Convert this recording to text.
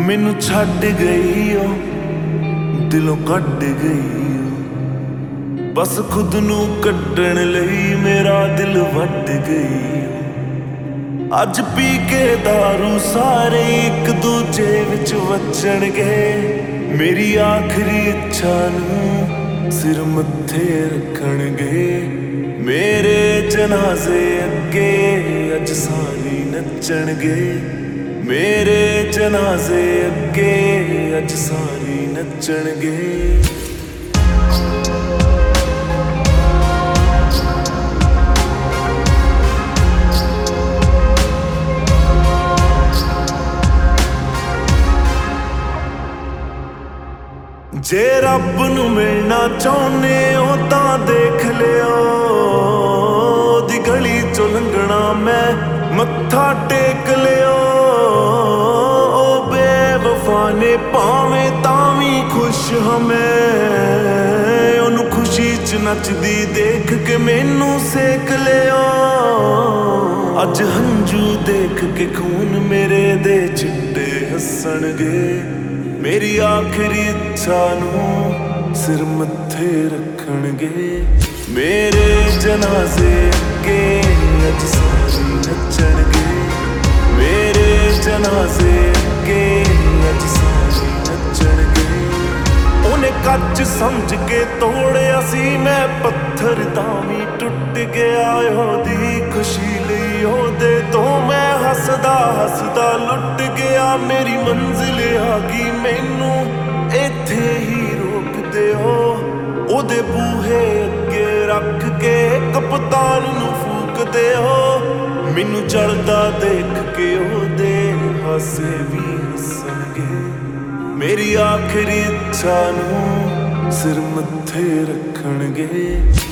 मैनू छड्ड गई ओ दिलों कट गई ओ, बस खुद नू कड्डण लई मेरा दिल वट गई। अज पी के दारू सारे एक दूजे विच वचणगे, मेरी आखिरी इच्छा नू सिर मत्थे रखणगे। मेरे जनाजे अगे अज सारी नचणगे, मेरे जनाजे अगे अज सारी नचणगे। जे रब नू मिलना चाहुंदे हो तां देख लियो, दी गली चों लंघना मैं मत्था टेक लियो। ओ बेवफा ने भावें तां वी खुश हां मैं, ओनू खुशी च नचदी देख के मैनू सेक लियो। अज हंझू देख के खून मेरे दे चिट्टे हसणगे, मेरी आखिरी इच्छा नू सिर मत्थे रखणगे। मेरे जनाजे अगे अज सारी नचणगे, मेरे जनाजे अगे अज सारी नचणगे। उन्हें कच समझ के तोड़िया सी मैं पत्थर तावी टुट गया। ओदी खुशी लई ओदे तो मैं हसदा हसदा लुट गया। मेरी मंजिल आ गई मैनू इत्थे ही रोक दिओ, ओदे बूहे अगे रख के कप्तान नू फूक दिओ। मैनू चलदा देख के ओदे हासे भी हसणगे, मेरी आखिरी इच्छा नू सिर मत्थे रखणगे।